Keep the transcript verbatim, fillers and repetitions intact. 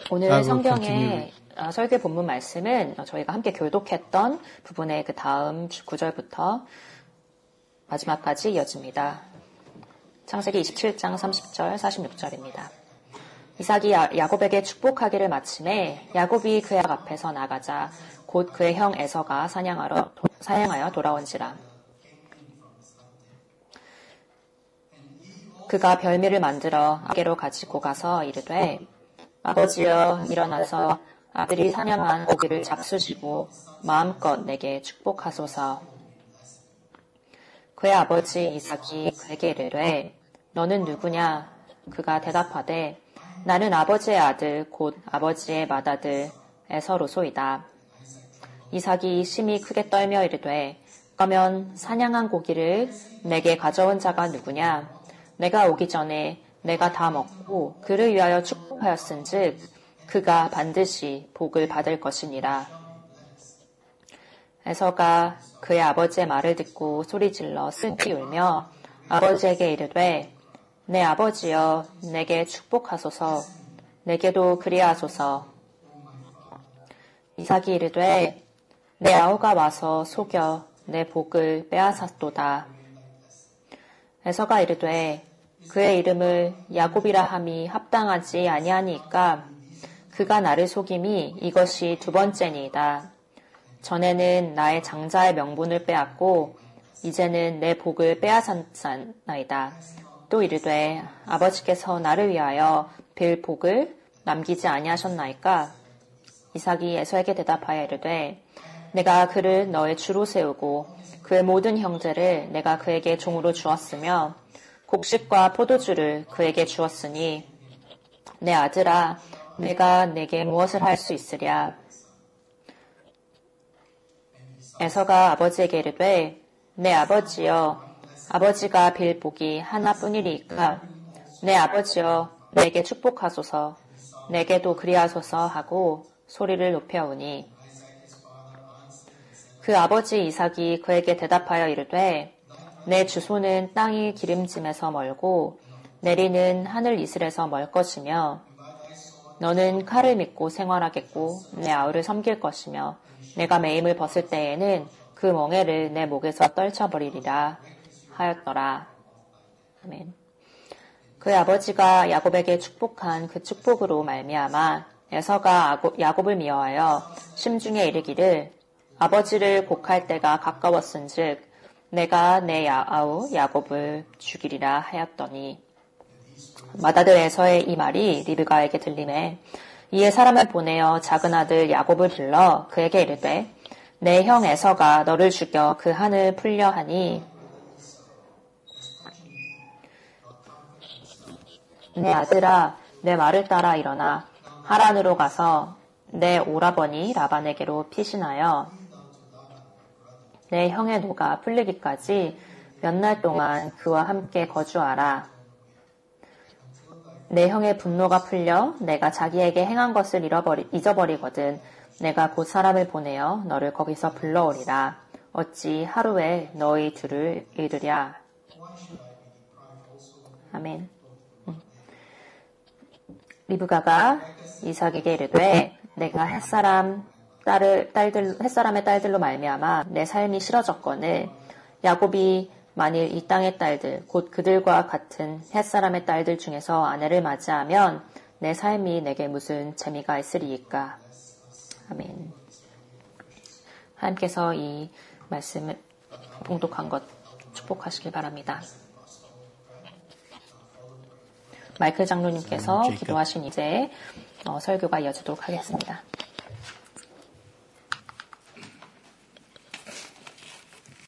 오늘 성경의 설교 본문 말씀은 저희가 함께 교독했던 부분의 그 다음 구 절부터 마지막까지 이어집니다. 창세기 이십칠 장 삼십 절 사십육 절입니다. 이삭이 야곱에게 축복하기를 마침에 야곱이 그의 앞에서 나가자 곧 그의 형 에서가 사냥하러, 사냥하여 돌아온지라. 그가 별미를 만들어 아게로 가지고 가서 이르되 아버지여 일어나서 아들이 사냥한 고기를 잡수시고 마음껏 내게 축복하소서. 그의 아버지 이삭이 그에게 이르되 너는 누구냐? 그가 대답하되 나는 아버지의 아들 곧 아버지의 맏아들 에서로소이다. 이삭이 심히 크게 떨며 이르되 그러면 사냥한 고기를 내게 가져온 자가 누구냐? 내가 오기 전에 내가 다 먹고 그를 위하여 축복하였은즉 그가 반드시 복을 받을 것이니라. 에서가 그의 아버지의 말을 듣고 소리질러 슬피 울며 아버지에게 이르되 내 아버지여 내게 축복하소서. 내게도 그리하소서. 이삭이 이르되 내 아우가 와서 속여 내 복을 빼앗았도다. 에서가 이르되 그의 이름을 야곱이라 함이 합당하지 아니하니까 그가 나를 속임이 이것이 두 번째니이다. 전에는 나의 장자의 명분을 빼앗고 이제는 내 복을 빼앗았나이다. 또 이르되 아버지께서 나를 위하여 빌 복을 남기지 아니하셨나이까? 이삭이 에서에게 대답하여 이르되 내가 그를 너의 주로 세우고 그의 모든 형제를 내가 그에게 종으로 주었으며 곡식과 포도주를 그에게 주었으니 내 아들아 내가 내게 무엇을 할 수 있으랴. 에서가 아버지에게 이르되 내 아버지여 아버지가 빌 복이 하나뿐이리이까 내 아버지여 내게 축복하소서. 내게도 그리하소서 하고 소리를 높여오니 그 아버지 이삭이 그에게 대답하여 이르되 내 주소는 땅이 기름짐에서 멀고 내리는 하늘 이슬에서 멀 것이며 너는 칼을 믿고 생활하겠고 내 아우를 섬길 것이며 내가 매임을 벗을 때에는 그 멍에를 내 목에서 떨쳐버리리라 하였더라. 아멘. 그의 아버지가 야곱에게 축복한 그 축복으로 말미암아 에서가 야곱을 미워하여 심중에 이르기를 아버지를 곡할 때가 가까웠은즉 내가 내 아우 야곱을 죽이리라 하였더니 맏아들 에서의 이 말이 리브가에게 들리매 이에 사람을 보내어 작은 아들 야곱을 불러 그에게 이르되 내 형 에서가 너를 죽여 그 한을 풀려 하니 내 아들아 내 말을 따라 일어나 하란으로 가서 내 오라버니 라반에게로 피신하여 내 형의 노가 풀리기까지 몇 날 동안 그와 함께 거주하라. 내 형의 분노가 풀려 내가 자기에게 행한 것을 잃어버리, 잊어버리거든 내가 곧 사람을 보내어 너를 거기서 불러오리라. 어찌 하루에 너희 둘을 잃으랴. 아멘. 음. 리브가가 이삭에게 이르되 내가 햇사람 딸을 딸들 햇사람의 딸들로 말미암아 내 삶이 싫어졌거늘 야곱이 만일 이 땅의 딸들 곧 그들과 같은 햇사람의 딸들 중에서 아내를 맞이하면 내 삶이 내게 무슨 재미가 있으리이까. 아멘. 하나님께서 이 말씀을 봉독한 것 축복하시길 바랍니다. 마이클 장로님께서 기도하신 이제 어, 설교가 이어지도록 하겠습니다.